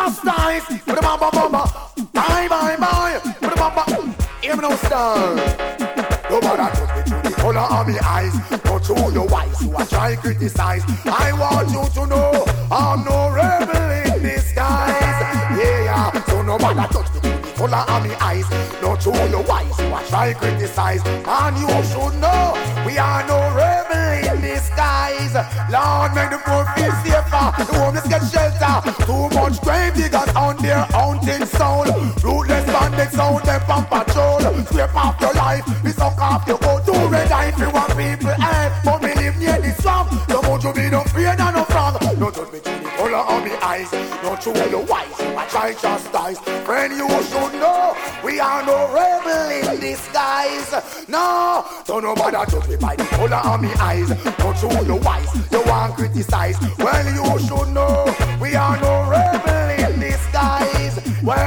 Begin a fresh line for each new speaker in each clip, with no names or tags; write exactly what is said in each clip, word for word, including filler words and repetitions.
chastise. With a bamba bamba, bye bye bye. With a bamba, hear me no star. Nobody touch me to the color of me eyes. Not to your wives who are trying to criticize. I want you to know I'm no rebel in disguise. Yeah, yeah. So nobody touch me to the color of me eyes. Not to your wives who are trying to criticize. And you should know we are no rebel in disguise. Lord, make the poor feel safer. The homeless get shelter. Too much grave diggers on their haunting soul. Ruthless bandits out there on patrol. Scrape off your life. We suck off your go to red eye if you want people eh. But me live near the swamp. So won't you be no afraid and no frog. No judge me to the color of me eyes. Not to your wise. I try chastise. Friend, you should know we are no rebel in disguise. No, so nobody judge me by the color of me eyes. Not to your wise. You want criticize. Well, you should know we are no rebel in disguise.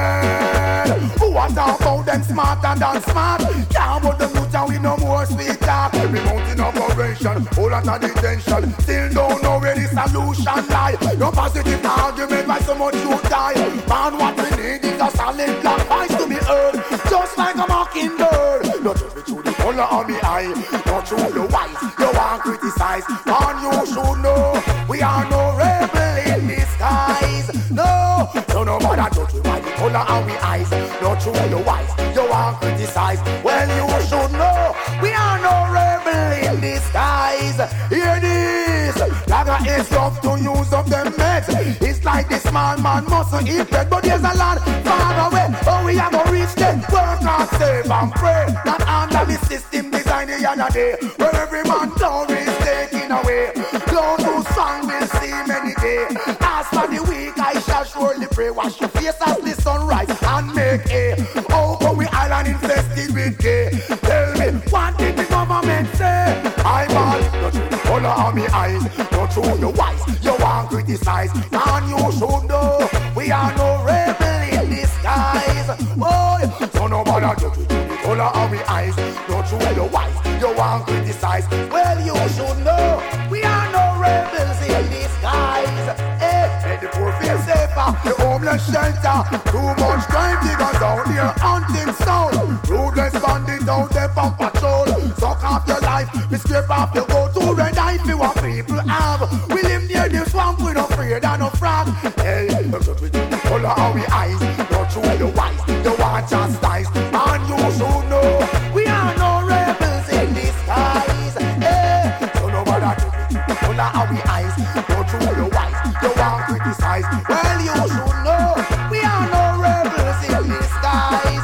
Well, who was talk about them smarter than smart? Can't put them youth and we no more sweet talk. Every mountain operation, whole lot of detention. Still don't know where the solution lie. No positive argument why so much you die. Man, what we need is a solid black voice to be heard. Just like a mockingbird. Not just be through the color of me eye. Not through the wise. You want criticize. And you should know we are no rebel in disguise. No, so nobody touch you by the color of me eyes. Not through the wise. You want criticize. Well, you should know we are no rebel in disguise. Hear this. Lager is rough to use up them meds. It's like the small man mustn't eat bread, but there's a land far away. Oh, we are gonna reach there. Work and save and pray. Not under the system designed the other day, where every man glory is taken away. Those who song will see many days. As for the weak, I shall surely pray. Wash your face as the sunrise and make hay. Oh, come we island infested with gay. Tell me, what did the government say? I'm all, not through the color of me eyes. Not through your wise, you want criticize. And you should know, we are no rebel in disguise. Oh, so nobody judge you through the color of me eyes. Not through your wise, you want criticize. Well, you should know, we are no rebels in disguise. Eh, make the poor feel safer, the homeless shelter. Too much crime diggers out there hunting soul. Ruthless bandits out there on patrol. Suck off your life, we scrape off your go to red eye if you want people have. We live near the swamp, we no afraid and no frog. Hey, look at we do the color of we eyes. Not through the wise, you want chastise. And you should know, we are no rebels in disguise. Hey, so nobody do the color of we eyes. Not through the wise, you want criticize. Well, you should know, we are no rebels in disguise.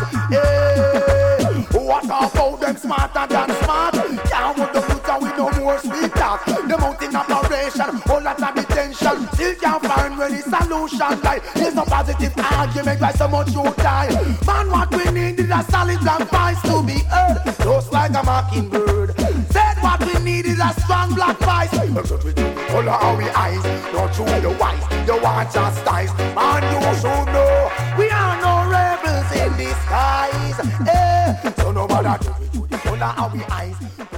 Hey, what about them smarter than smart? Can't hold the youth and we no more sweet talk. The mountain operation, whole lot of detention. Still can't find where the solution lie. There's no positive argument why so much you die. Man, what we need is a solid black voice to be heard. Just like a mockingbird. Said what we need is a strong black voice. Look what we do, color our eyes. Not through the wise, you want chastise. And you should know, we are no rebels in disguise. Eh, so nobody do we do the color our eyes.